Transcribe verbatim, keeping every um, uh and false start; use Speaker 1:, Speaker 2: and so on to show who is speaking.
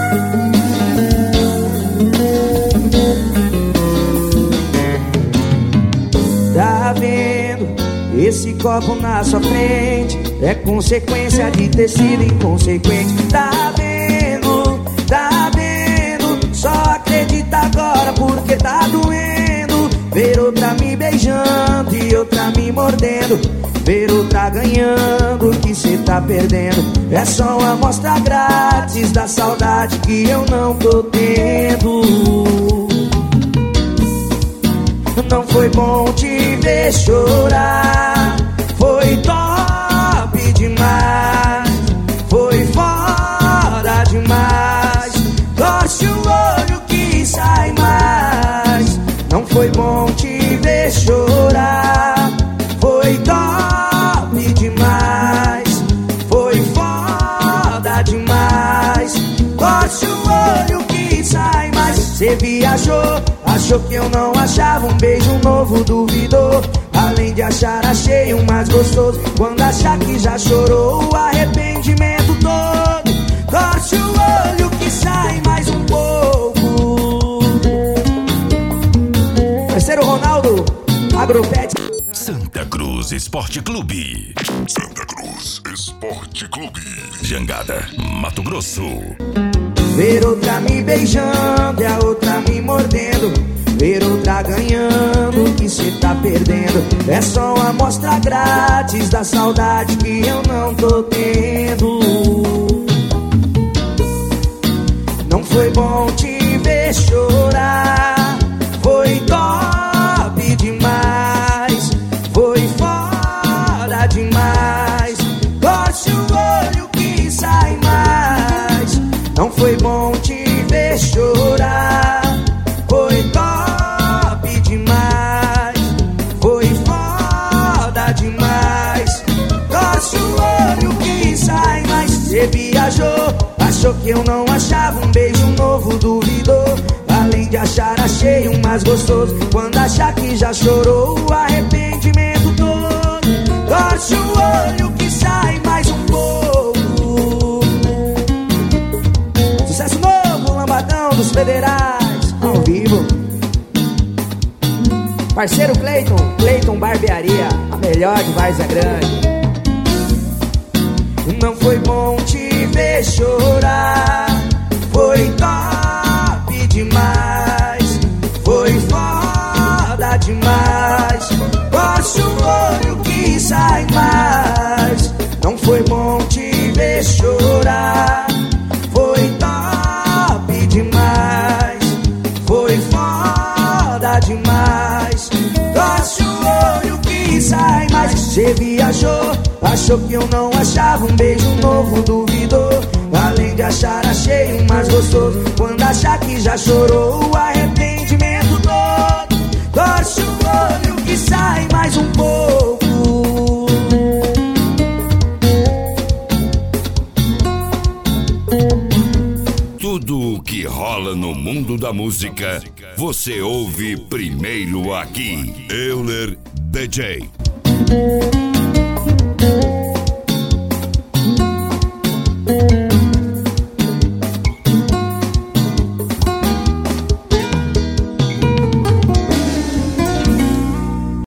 Speaker 1: Tá vendo esse copo na sua frente? É consequência de ter sido inconsequente. Tá vendo, tá vendo? Só acredita agora porque tá doendo. Ver outra me beijando e outra me mordendo. Ver outra ganhando o que cê tá perdendo. É só uma amostra grátis da saudade que eu não tô tendo. Não foi bom te ver chorar. Foi top demais. Foi foda demais. Torce o olho que sai mais. Não foi bom te ver chorar. Foi top demais. Foi foda demais. Torce o olho que sai mais. Cê viajou, achou que eu não achava um beijo novo, duvidou. Além de achar, achei um mais gostoso. Quando achar que já chorou, o arrependimento todo. Torce o olho que sai mais um pouco. Parceiro Ronaldo, Agropet.
Speaker 2: Santa Cruz Esporte Clube.
Speaker 3: Santa Cruz Esporte Clube.
Speaker 2: Jangada, Mato Grosso.
Speaker 1: Ver outra me beijando e a outra me mordendo. Ver outra ganhando o que cê tá perdendo. É só uma amostra grátis da saudade que eu não tô tendo. Não foi bom te ver chorar. Foi top demais. Foi foda demais. Torce o olho que sai mais. Não foi bom te ver chorar. Foi top demais. Foi foda demais. Torce o olho que sai mais. Cê viajou, achou que eu não achava um beijo novo, duvidou. Além de achar, achei um mais gostoso. Quando achar que já chorou, o arrependimento todo. Torce o olho que sai mais um pouco. Sucesso novo, Lambadão dos Federais, ao vivo. Parceiro Cleiton, Cleiton Barbearia, a melhor de Várzea Grande. Não foi bom te ver chorar. Foi top demais. Foi foda demais. Torce o olho que sai mais. Não foi bom te ver chorar. Foi top demais. Foi foda demais. Torce o olho que sai mais. Cê viajou, achou que eu não achava um beijo novo, duvidou. Além de achar, achei um mais gostoso. Quando achar que já chorou, o arrependimento todo. Torce o olho que sai mais um pouco.
Speaker 2: Tudo o que rola no mundo da música, você ouve primeiro aqui. Euler D J.